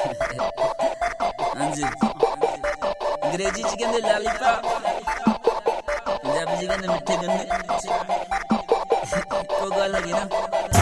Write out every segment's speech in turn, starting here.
हाँ जी, अंग्रेजी च कहंदे लॉलीपॉप, पंजाबी च कहंदे मिठे गन्ने। कोई गल हैगी ना।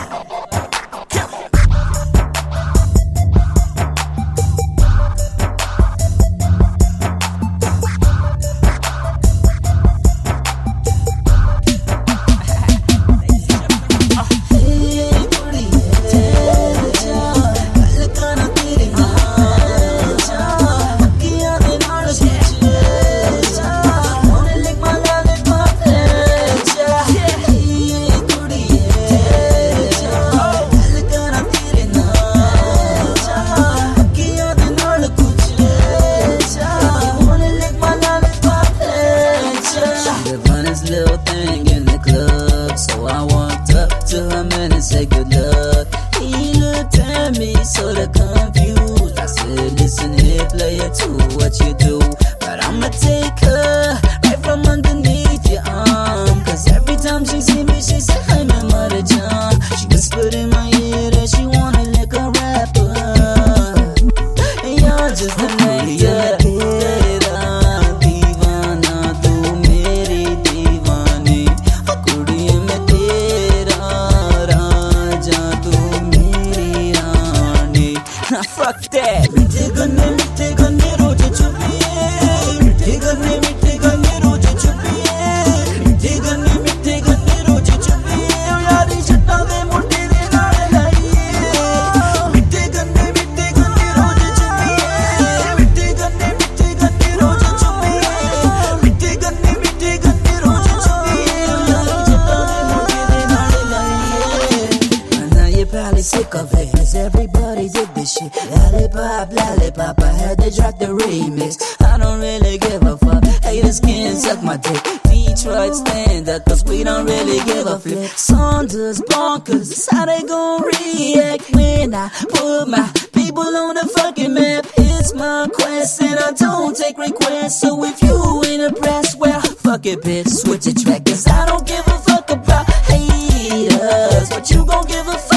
Little thing in the club, so I walked up to him and said good luck. He looked at me sorta confused. I said, listen here player, two, what you do? But I'ma take her right from underneath your arm, cause every time she see me she said, hey man, mother John. She whispered in my ear that she wanna lick a rapper, and you're just an actor. Fuck that. मिठे गन्ने रोज छुपिए, मिठे गन्ने रोज छुपिए, मिठे गन्ने रोज छुपिए, यारी छट्टा दे मुंडे दे नाल लाइए। मिठे गन्ने रोज छुपिए, मिठे गन्ने रोज छुपिए, मिठे गन्ने रोज छुपिए, यारी छट्टा दे मुंडे दे नाल लाइए। And now you're probably sick of it, 'cause everybody did this shit. Lollipop, I had to drop the remix. I don't really give a fuck, haters can suck my dick. Detroit stand up, 'cause we don't really give a flip. Saunders bonkers, that's how they gon' react when I put my people on the fucking map. It's my quest and I don't take requests, so if you ain't impressed, well, fuck it bitch, switch the track, 'cause I don't give a fuck about haters, but you gon' give a fuck